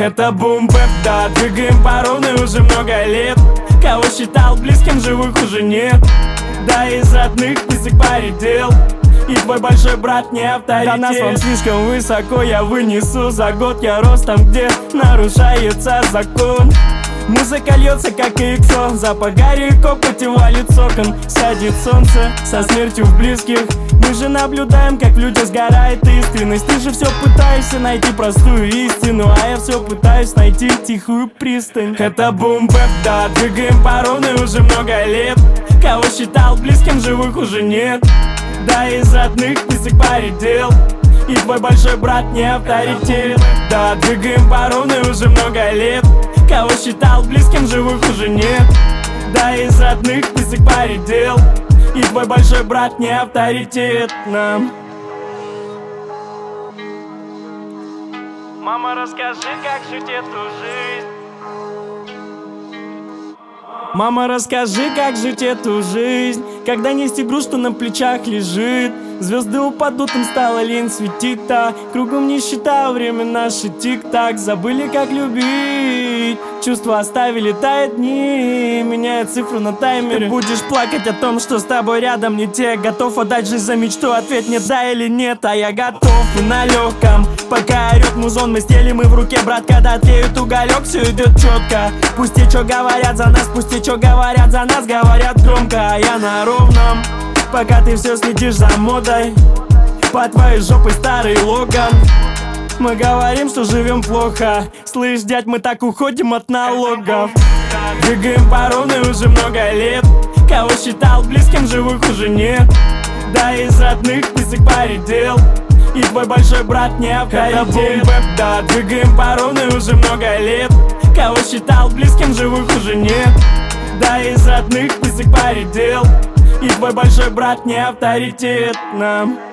Это бум-бэп, да, двигаем по ровной уже много лет. Кого считал близким, живых уже нет. Да, из родных список поредел. И твой большой брат не авторитет. До нас вам слишком высоко, я вынесу. За год я рос там, где нарушается закон. Музыка льется, как иксо. Запах гари и копоти валит с окон. Садит солнце со смертью в близких. Мы же наблюдаем, как в людях сгорает искренность. Ты же все пытаешься найти простую истину, а я все пытаюсь найти тихую пристань. Это бум-бэп, да, двигаем по ровной уже много лет. Кого считал близким, живых уже нет. Да, из родных список поредел. И твой большой брат не авторитет. Да, двигаем по ровной уже много лет. Кого считал близким, живых уже нет. Да, из родных список поредел. И твой большой брат не авторитет нам. Мама, расскажи, как жить эту жизнь. Мама, расскажи, как жить эту жизнь, когда нести груз, что на плечах лежит. Звезды упадут, им стало лень светить так. Кругом нищета, время наше тик-так. Забыли, как любить, чувства оставили, тают дни. Меняет цифру на таймере. Ты будешь плакать о том, что с тобой рядом не те. Готов отдать жизнь за мечту, ответ нет, да или нет. А я готов и на легком. Пока орет музон, мы стелим и в руке, брат. Когда тлеет уголек, все идет четко. Пусть те, что говорят за нас, пусть те, что говорят за нас, говорят громко, а я на ровном. Пока ты все следишь за модой, по твоей жопой старый Логан. Мы говорим, что живем плохо. Слышь, дядь, мы так уходим от налогов. Двигаем по ровной уже много лет. Кого считал близким, живых уже нет. Да, из родных список поредел. И твой большой брат не авторитет. Это бум-бэп, да, двигаем по ровной уже много лет. Кого считал близким, живых уже нет. Да, из родных список поредел. И твой большой брат не авторитет нам.